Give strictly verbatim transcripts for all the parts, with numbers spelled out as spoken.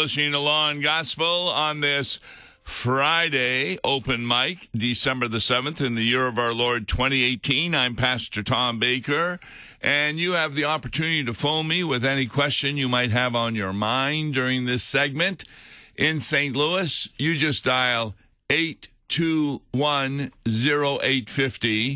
listening to Law and Gospel on this Friday open mic, December the seventh, in the year of our Lord twenty eighteen. I'm Pastor Tom Baker, and you have the opportunity to phone me with any question you might have on your mind during this segment. In Saint Louis, you just dial eight two one, oh eight five oh,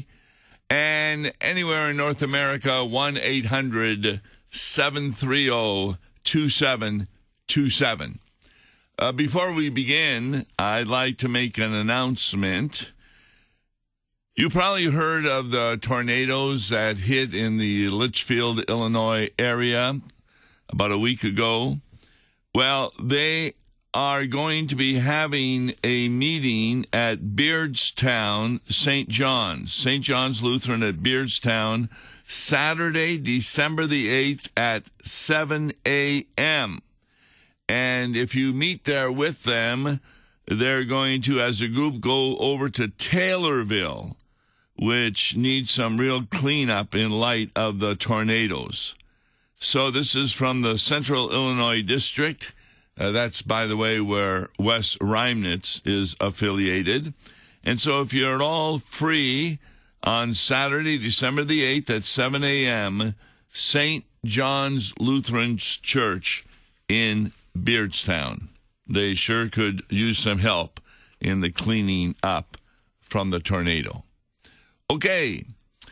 and anywhere in North America, one eight hundred, seven three zero, two seven two seven. Uh, before we begin, I'd like to make an announcement. You probably heard of the tornadoes that hit in the Litchfield, Illinois area about a week ago. Well, they are going to be having a meeting at Beardstown, Saint John's. Saint John's Lutheran at Beardstown, Saturday, December the eighth at seven a.m. And if you meet there with them, they're going to, as a group, go over to Taylorville, which needs some real cleanup in light of the tornadoes. So this is from the Central Illinois District. Uh, that's, by the way, where Wes Reimnitz is affiliated. And so if you're at all free on Saturday, December the eighth at seven a.m., Saint John's Lutheran Church in Beardstown. They sure could use some help in the cleaning up from the tornado. Okay,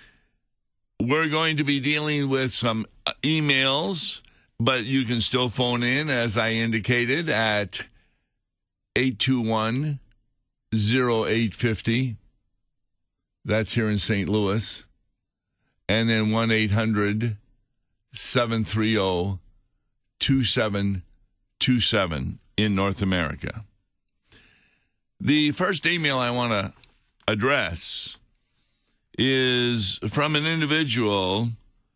we're going to be dealing with some emails, but you can still phone in, as I indicated, at eight two one, oh eight five oh. That's here in Saint Louis. And then one eight hundred, seven three zero, two seven two seven in North America. The first email I want to address is from an individual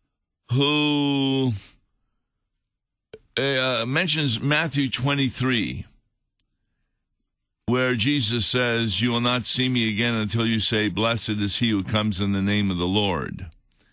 who uh, mentions Matthew twenty-three, where Jesus says, "You will not see me again until you say, 'Blessed is he who comes in the name of the Lord.'"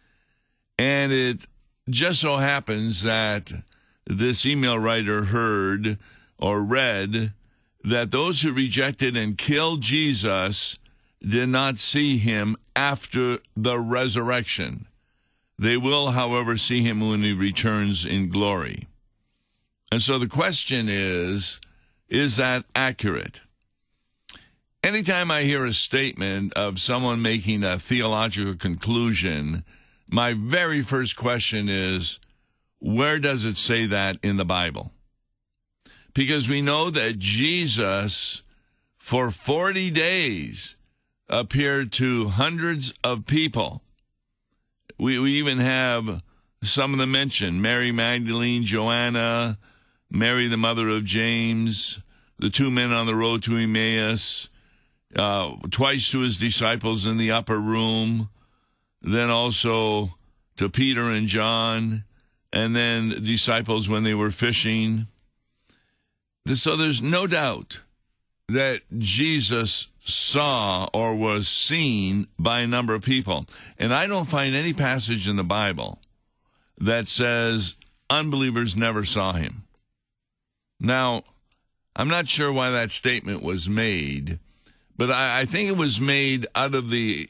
And it just so happens that this email writer heard or read that those who rejected and killed Jesus did not see him after the resurrection. They will, however, see him when he returns in glory. And so the question is, is that accurate? Anytime I hear a statement of someone making a theological conclusion, my very first question is, where does it say that in the Bible? Because we know that Jesus, for forty days, appeared to hundreds of people. We, we even have some of them mentioned: Mary Magdalene, Joanna, Mary the mother of James, the two men on the road to Emmaus, uh, twice to his disciples in the upper room, then also to Peter and John, and then disciples when they were fishing. So there's no doubt that Jesus saw or was seen by a number of people. And I don't find any passage in the Bible that says unbelievers never saw him. Now, I'm not sure why that statement was made, but I, I think it was made out of the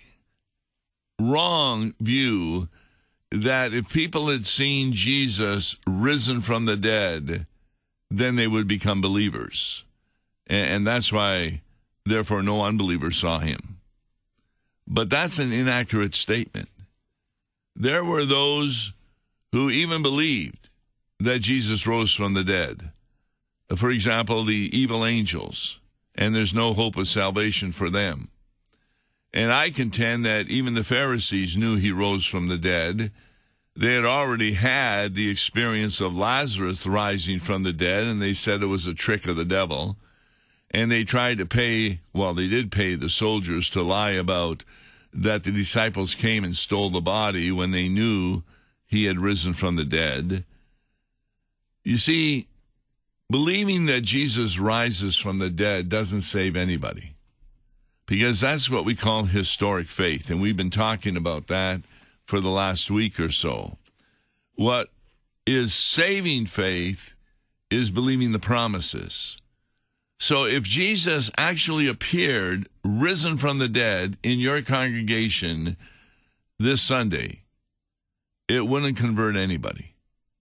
wrong view that if people had seen Jesus risen from the dead, then they would become believers. And, and that's why, therefore, no unbelievers saw him. But that's an inaccurate statement. There were those who even believed that Jesus rose from the dead. For example, the evil angels, and there's no hope of salvation for them. And I contend that even the Pharisees knew he rose from the dead. They had already had the experience of Lazarus rising from the dead, and they said it was a trick of the devil. And they tried to pay, well, they did pay the soldiers to lie about that the disciples came and stole the body when they knew he had risen from the dead. You see, believing that Jesus rises from the dead doesn't save anybody, because that's what we call historic faith, and we've been talking about that for the last week or so. What is saving faith is believing the promises. So if Jesus actually appeared, risen from the dead, in your congregation this Sunday, it wouldn't convert anybody.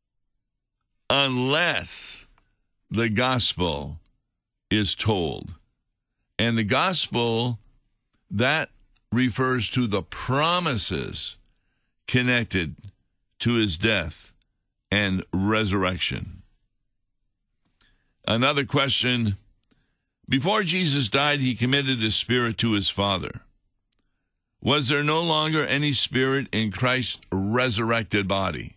Unless the gospel is told. And the gospel, that refers to the promises connected to his death and resurrection. Another question. Before Jesus died, he committed his spirit to his Father. Was there no longer any spirit in Christ's resurrected body?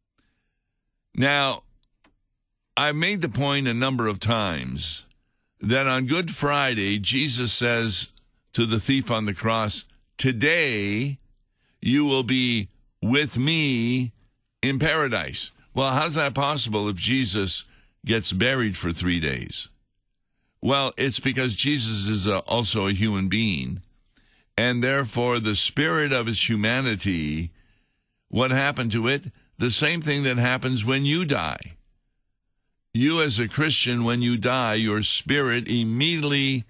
Now, I've made the point a number of times that on Good Friday, Jesus says to the thief on the cross, today you will be with me in paradise. Well, how's that possible if Jesus gets buried for three days? Well, it's because Jesus is a, also a human being, and therefore the spirit of his humanity, what happened to it? The same thing that happens when you die. You as a Christian, when you die, your spirit immediately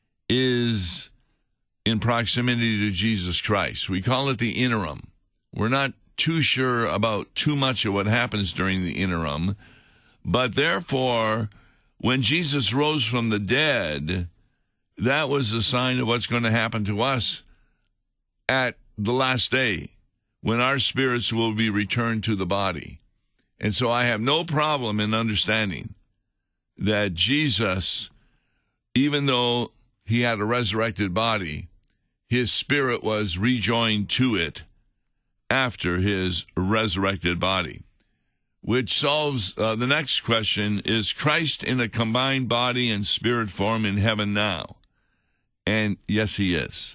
is in proximity to Jesus Christ. We call it the interim. We're not too sure about too much of what happens during the interim, but therefore, when Jesus rose from the dead, that was a sign of what's going to happen to us at the last day, when our spirits will be returned to the body. And so I have no problem in understanding that Jesus, even though he had a resurrected body, his spirit was rejoined to it after his resurrected body. Which solves uh, the next question, is Christ in a combined body and spirit form in heaven now? And yes, he is.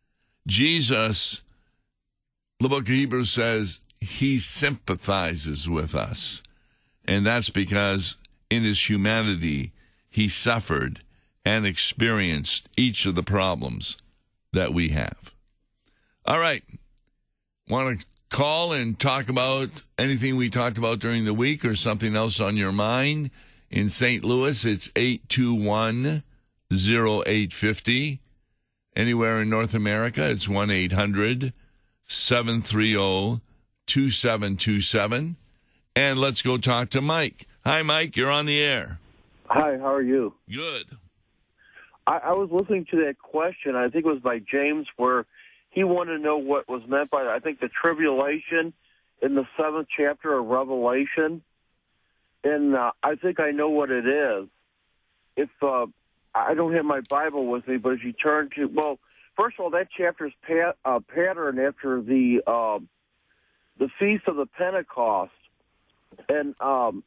Jesus, the book of Hebrews says, he sympathizes with us. And that's because in his humanity, he suffered and experienced each of the problems that we have. All right. Want to call and talk about anything we talked about during the week or something else on your mind? In Saint Louis, it's eight two one, oh eight five oh. Anywhere in North America, it's one eight hundred, seven three zero, two seven two seven. And let's go talk to Mike. Hi, Mike. You're on the air. Hi, how are you? Good. I, I was listening to that question. I think it was by James, where he wanted to know what was meant by, I think, the tribulation in the seventh chapter of Revelation. And uh, I think I know what it is. If uh, I don't have my Bible with me, but if you turn to, well, first of all, that chapter is pat, uh, patterned after the uh, the Feast of the Pentecost. And um,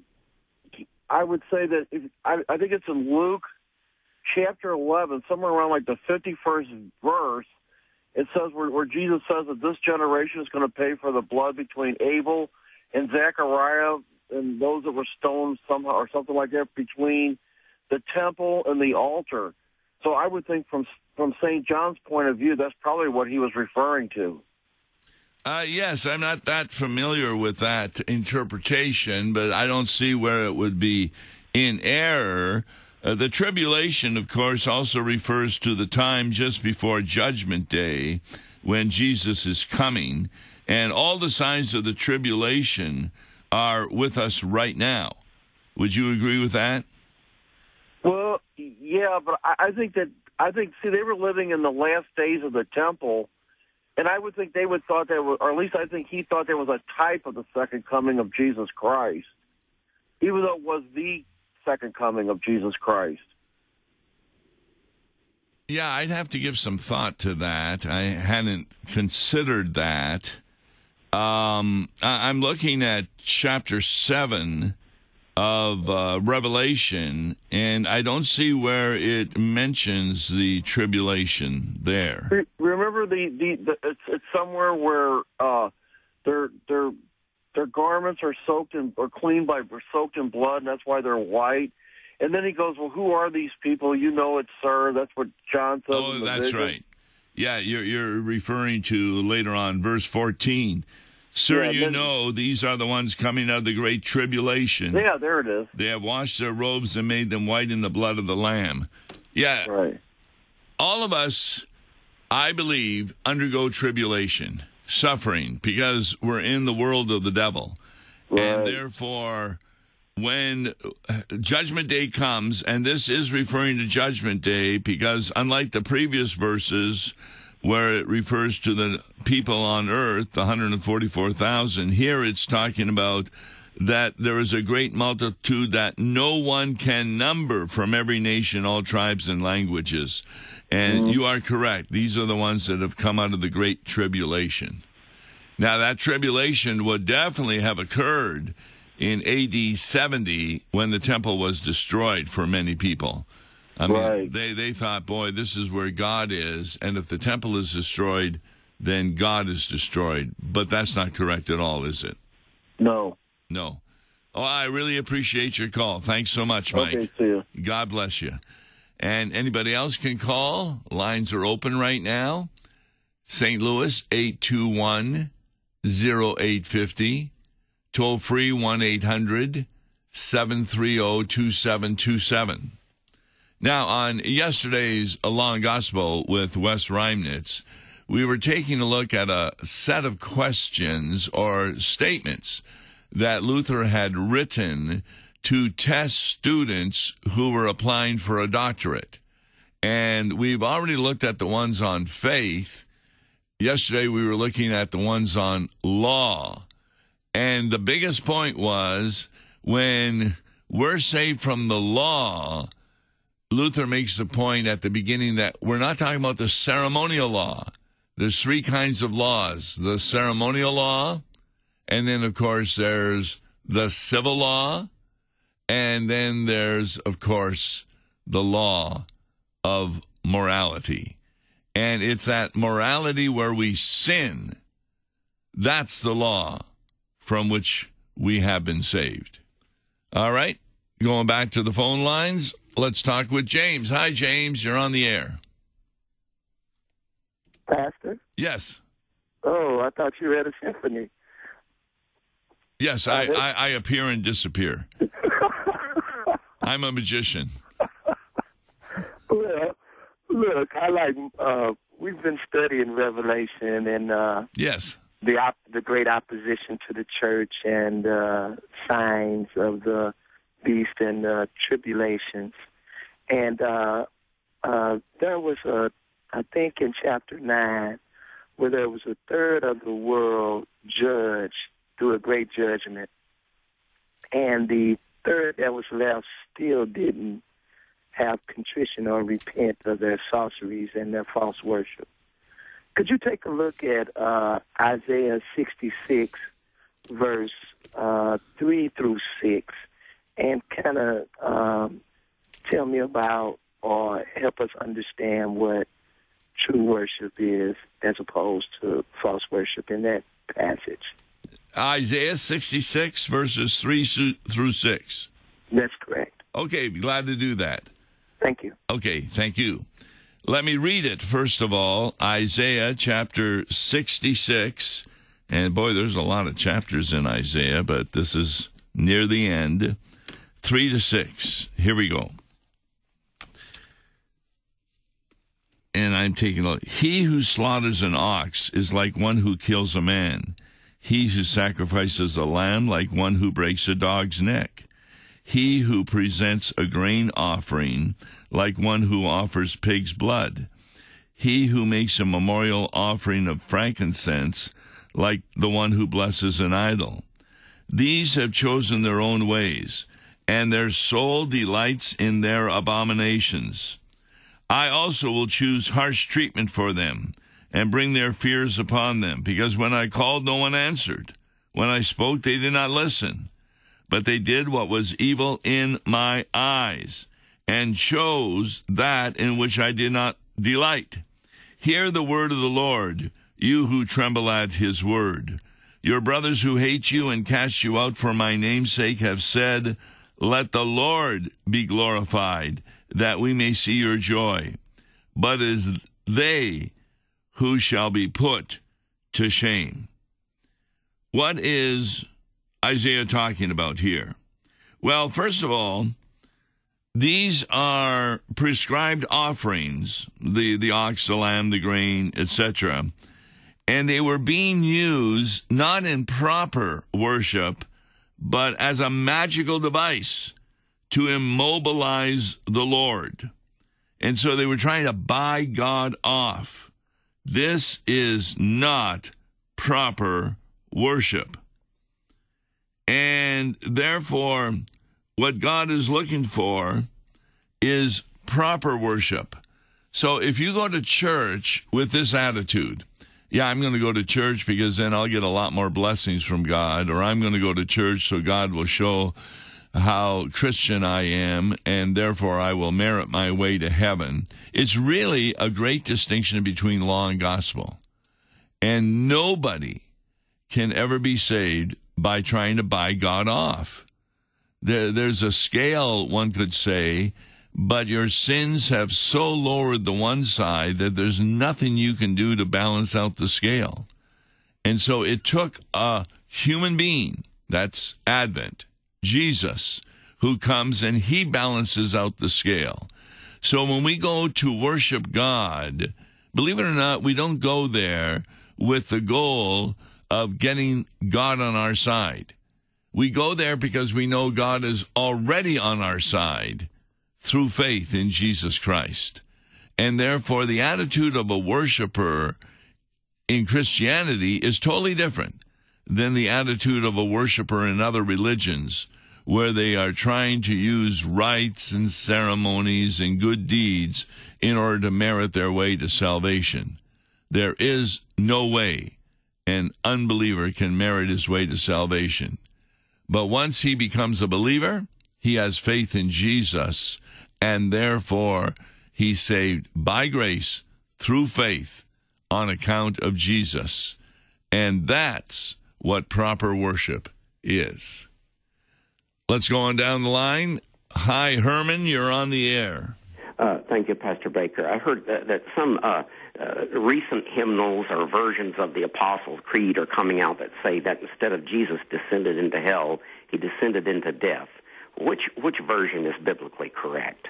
I would say that, if, I, I think it's in Luke chapter eleven, somewhere around like the fifty-first verse. It says where, where Jesus says that this generation is going to pay for the blood between Abel and Zechariah and those that were stoned somehow or something like that between the temple and the altar. So I would think from from Saint John's point of view, that's probably what he was referring to. Uh, yes, I'm not that familiar with that interpretation, but I don't see where it would be in error. Uh, the tribulation, of course, also refers to the time just before Judgment Day when Jesus is coming. And all the signs of the tribulation are with us right now. Would you agree with that? Well, yeah, but I, I think that, I think, see, they were living in the last days of the temple, and I would think they would thought that, was, or at least I think he thought there was a type of the second coming of Jesus Christ, even though it was the second coming of Jesus Christ. Yeah, I'd have to give some thought to that. I hadn't considered that. Um, I- I'm looking at chapter seven of uh, Revelation, and I don't see where it mentions the tribulation there. Remember, the, the, the it's, it's somewhere where uh, their their their garments are soaked in or cleaned by or soaked in blood, and that's why they're white. And then he goes, "Well, who are these people? You know it, sir." That's what John says. Oh, in the that's vision. right. Yeah, you're you're referring to later on verse fourteen. Sir, Yeah, you then- know these are the ones coming out of the great tribulation. Yeah, there it is. They have washed their robes and made them white in the blood of the Lamb. Yeah, Right. all of us, I believe, undergo tribulation, suffering, because we're in the world of the devil. Right. And therefore, when Judgment Day comes, and this is referring to Judgment Day, because unlike the previous verses where it refers to the people on earth, the one hundred forty-four thousand, here it's talking about that there is a great multitude that no one can number from every nation, all tribes and languages. And you are correct. These are the ones that have come out of the great tribulation. Now, that tribulation would definitely have occurred in A D seventy when the temple was destroyed for many people. I mean, Right. they, they thought, boy, this is where God is, and if the temple is destroyed, then God is destroyed. But that's not correct at all, is it? No. No. Oh, I really appreciate your call. Thanks so much, Mike. Okay, see you. God bless you. And anybody else can call. Lines are open right now. Saint Louis, eight two one, oh eight five oh. Toll free, one eight hundred, seven three zero, two seven two seven. Now, on yesterday's A Long Gospel with Wes Reimnitz, we were taking a look at a set of questions or statements that Luther had written to test students who were applying for a doctorate. And we've already looked at the ones on faith. Yesterday, we were looking at the ones on law. And the biggest point was when we're saved from the law, Luther makes the point at the beginning that we're not talking about the ceremonial law. There's three kinds of laws. The ceremonial law, and then, of course, there's the civil law, and then there's, of course, the law of morality. And it's that morality where we sin. That's the law from which we have been saved. All right, going back to the phone lines, let's talk with James. Hi, James. You're on the air. Pastor? Yes. Oh, I thought you had a symphony. Yes, I, I, I appear and disappear. I'm a magician. Well, look, I like, uh, we've been studying Revelation and uh, Yes. the op- the great opposition to the church and uh, signs of the beast and uh, tribulations. And uh, uh, there was a, I think in chapter nine, where there was a third of the world judged through a great judgment. And the third that was left still didn't have contrition or repent of their sorceries and their false worship. Could you take a look at uh, Isaiah sixty-six, verse uh, three through six, and kind of um, tell me about or help us understand what true worship is as opposed to false worship in that passage? Isaiah sixty-six, verses three through six. That's correct. Okay, be glad to do that. Thank you. Okay, thank you. Let me read it, first of all. Isaiah chapter sixty-six. And boy, there's a lot of chapters in Isaiah, but this is near the end. Three to six. Here we go. And I'm taking a look. He who slaughters an ox is like one who kills a man. He who sacrifices a lamb like one who breaks a dog's neck. He who presents a grain offering like one who offers pig's blood. He who makes a memorial offering of frankincense like the one who blesses an idol. These have chosen their own ways, and their soul delights in their abominations. I also will choose harsh treatment for them and bring their fears upon them, because when I called, no one answered. When I spoke, they did not listen. But they did what was evil in my eyes, and chose that in which I did not delight. Hear the word of the Lord, you who tremble at his word. Your brothers who hate you and cast you out for my name's sake have said, let the Lord be glorified, that we may see your joy. But it is they who shall be put to shame. what is Isaiah talking about here? Well, first of all, these are prescribed offerings, the, the ox, the lamb, the grain, et cetera, and they were being used not in proper worship, but as a magical device to immobilize the Lord. And so they were trying to buy God off. This is not proper worship. And therefore, what God is looking for is proper worship. So if you go to church with this attitude, yeah, I'm going to go to church because then I'll get a lot more blessings from God, or I'm going to go to church so God will show how Christian I am, and therefore I will merit my way to heaven. It's really a great distinction between law and gospel. And nobody can ever be saved by trying to buy God off. There, there's a scale, one could say, but your sins have so lowered the one side that there's nothing you can do to balance out the scale. And so it took a human being, that's Advent, Jesus, who comes and he balances out the scale. So when we go to worship God, believe it or not, we don't go there with the goal of getting God on our side. We go there because we know God is already on our side through faith in Jesus Christ. And therefore, the attitude of a worshiper in Christianity is totally different than the attitude of a worshiper in other religions, where they are trying to use rites and ceremonies and good deeds in order to merit their way to salvation. There is no way an unbeliever can merit his way to salvation. But once he becomes a believer, he has faith in Jesus, and therefore he's saved by grace through faith on account of Jesus. And that's what proper worship is. Let's go on down the line. Hi, Herman, you're on the air. Uh, thank you, Pastor Baker. I heard that, that some uh, uh, recent hymnals or versions of the Apostles' Creed are coming out that say that instead of Jesus descended into hell, he descended into death. Which which version is biblically correct?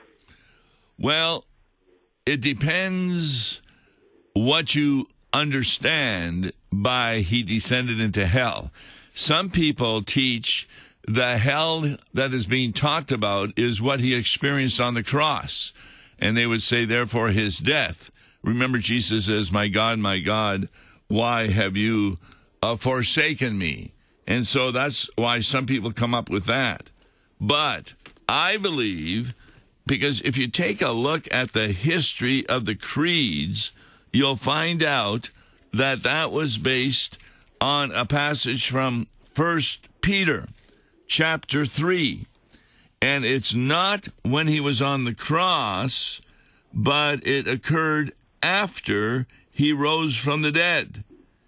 Well, it depends what you understand by he descended into hell. Some people teach the hell that is being talked about is what he experienced on the cross. And they would say, therefore, his death. Remember, Jesus says, my God, my God, why have you uh, forsaken me? And so that's why some people come up with that. But I believe, because if you take a look at the history of the creeds, you'll find out that that was based on a passage from First Peter chapter three. And it's not when he was on the cross, but it occurred after he rose from the dead.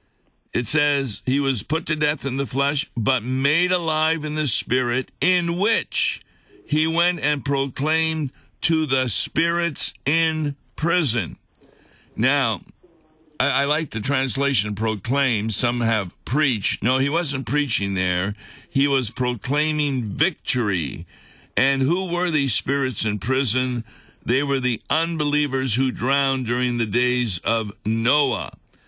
It says he was put to death in the flesh, but made alive in the spirit, in which he went and proclaimed to the spirits in prison. Now, I, I like the translation proclaim. Some have preached. No, he wasn't preaching there. He was proclaiming victory. And who were these spirits in prison? They were the unbelievers who drowned during the days of Noah.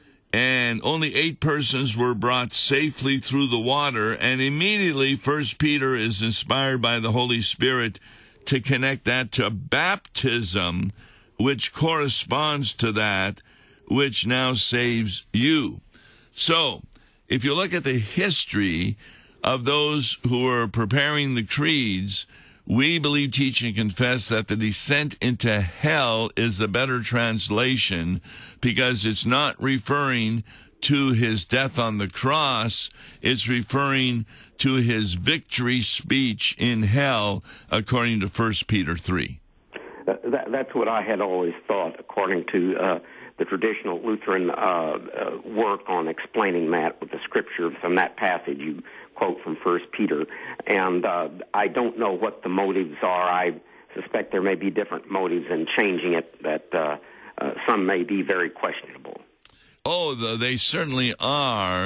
And only eight persons were brought safely through the water. And immediately, First Peter is inspired by the Holy Spirit to connect that to baptism, which corresponds to that, which now saves you. So, if you look at the history of those who were preparing the creeds, we believe, teach, and confess that the descent into hell is a better translation because it's not referring to his death on the cross. It's referring to his victory speech in hell, according to First Peter three. Uh, that, that's what I had always thought, according to uh, the traditional Lutheran uh, uh, work on explaining that with the scripture from that passage you quote from First Peter. And uh, I don't know what the motives are. I suspect there may be different motives in changing it, that uh, uh, some may be very questionable. Oh, the, they certainly are.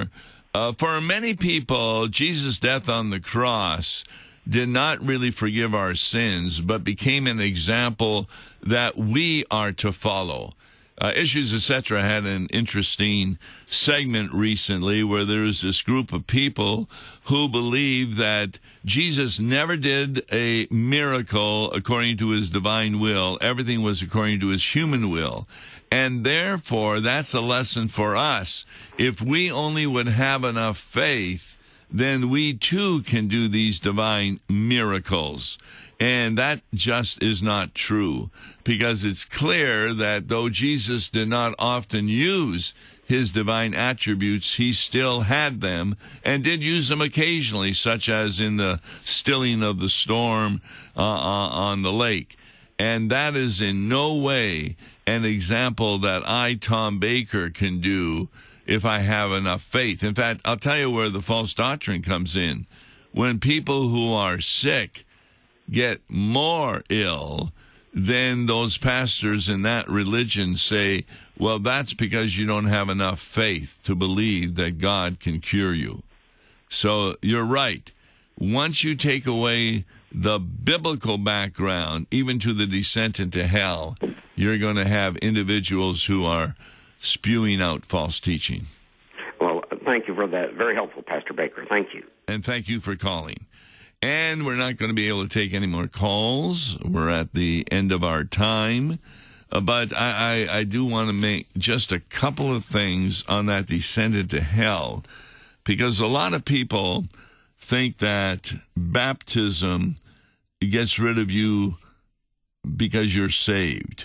Uh, for many people, Jesus' death on the cross did not really forgive our sins, but became an example that we are to follow. Uh, Issues, et cetera had an interesting segment recently where there was this group of people who believe that Jesus never did a miracle according to his divine will. Everything was according to his human will. And therefore, that's a lesson for us. If we only would have enough faith, then we too can do these divine miracles. And that just is not true, because it's clear that though Jesus did not often use his divine attributes, he still had them and did use them occasionally, such as in the stilling of the storm uh, on the lake. And that is in no way an example that I, Tom Baker, can do if I have enough faith. In fact, I'll tell you where the false doctrine comes in. When people who are sick get more ill, then those pastors in that religion say, well, that's because you don't have enough faith to believe that God can cure you. So you're right. Once you take away the biblical background, even to the descent into hell, you're going to have individuals who are spewing out false teaching. Well, thank you for that. Very helpful, Pastor Baker. Thank you. And thank you for calling. And we're not going to be able to take any more calls. We're at the end of our time. Uh, but I, I, I do want to make just a couple of things on that descent into hell, because a lot of people think that baptism gets rid of you because you're saved.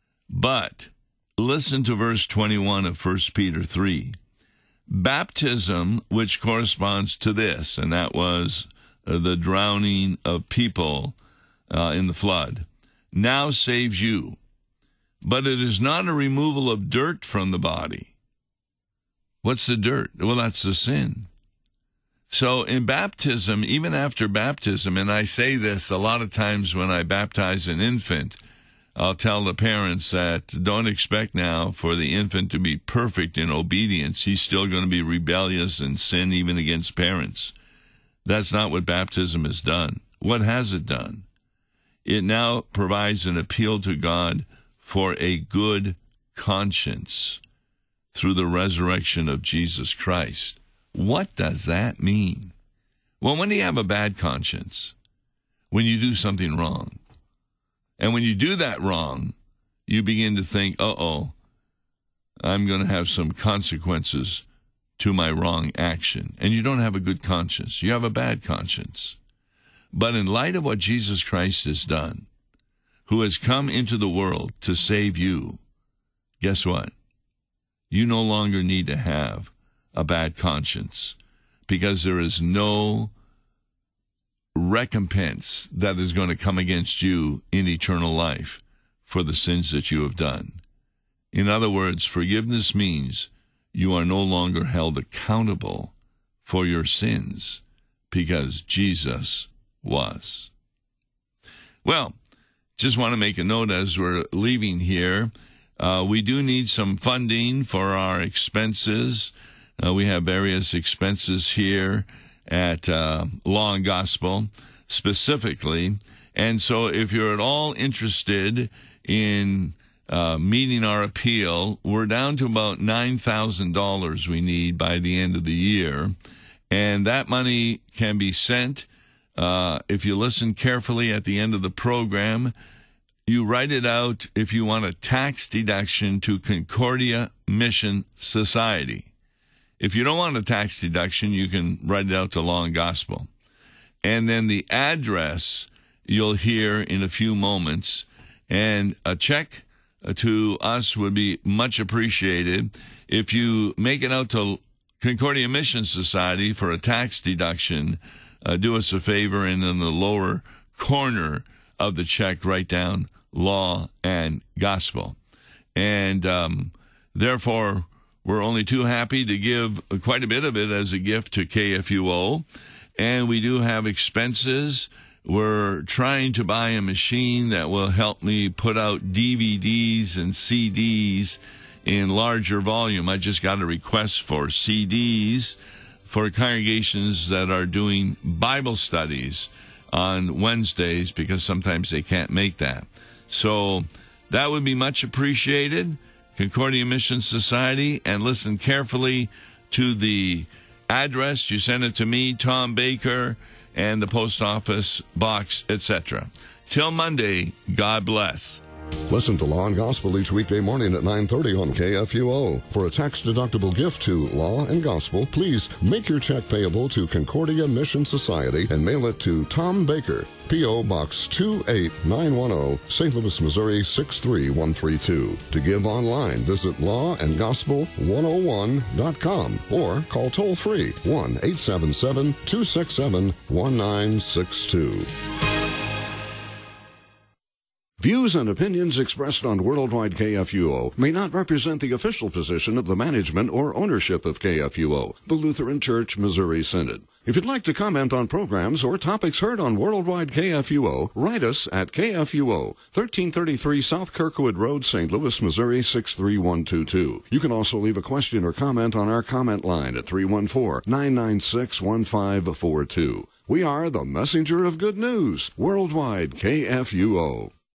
But listen to verse twenty-one of First Peter three. Baptism, which corresponds to this, and that was uh, the drowning of people uh, in the flood, now saves you. But it is not a removal of dirt from the body. What's the dirt? Well, that's the sin. So in baptism, even after baptism, and I say this a lot of times when I baptize an infant, I'll tell the parents that don't expect now for the infant to be perfect in obedience. He's still going to be rebellious and sin even against parents. That's not what baptism has done. What has it done? It now provides an appeal to God for a good conscience through the resurrection of Jesus Christ. What does that mean? Well, when do you have a bad conscience? When you do something wrong. And when you do that wrong, you begin to think, uh-oh, I'm going to have some consequences to my wrong action. And you don't have a good conscience. You have a bad conscience. But in light of what Jesus Christ has done, who has come into the world to save you, guess what? You no longer need to have a bad conscience, because there is no recompense that is going to come against you in eternal life for the sins that you have done. In other words, forgiveness means you are no longer held accountable for your sins because Jesus was. Well, just want to make a note as we're leaving here. Uh, we do need some funding for our expenses. Uh, we have various expenses here at uh, Law and Gospel specifically. And so if you're at all interested in uh, meeting our appeal, we're down to about nine thousand dollars we need by the end of the year. And that money can be sent, uh, if you listen carefully at the end of the program, you write it out if you want a tax deduction to Concordia Mission Society. If you don't want a tax deduction, you can write it out to Law and Gospel. And then the address you'll hear in a few moments. And a check to us would be much appreciated. If you make it out to Concordia Mission Society for a tax deduction, uh, do us a favor, and in the lower corner of the check, write down Law and Gospel. And um, therefore, we're only too happy to give quite a bit of it as a gift to K F U O. And we do have expenses. We're trying to buy a machine that will help me put out D V Ds and C Ds in larger volume. I just got a request for C Ds for congregations that are doing Bible studies on Wednesdays, because sometimes they can't make that. So that would be much appreciated, Concordia Mission Society, and listen carefully to the address. You send it to me, Tom Baker, and the post office box, et cetera. Till Monday, God bless. Listen to Law and Gospel each weekday morning at nine thirty on K F U O. For a tax-deductible gift to Law and Gospel, please make your check payable to Concordia Mission Society and mail it to Tom Baker, P O. Box two eight nine one zero, Saint Louis, Missouri six three one three two. To give online, visit law and gospel one oh one dot com or call toll-free one eight seven seven, two six seven, one nine six two. Views and opinions expressed on Worldwide K F U O may not represent the official position of the management or ownership of K F U O, the Lutheran Church Missouri Synod. If you'd like to comment on programs or topics heard on Worldwide K F U O, write us at K F U O, thirteen thirty-three South Kirkwood Road, Saint Louis, Missouri six three one two two. You can also leave a question or comment on our comment line at three one four, nine nine six, one five four two. We are the messenger of good news, Worldwide K F U O.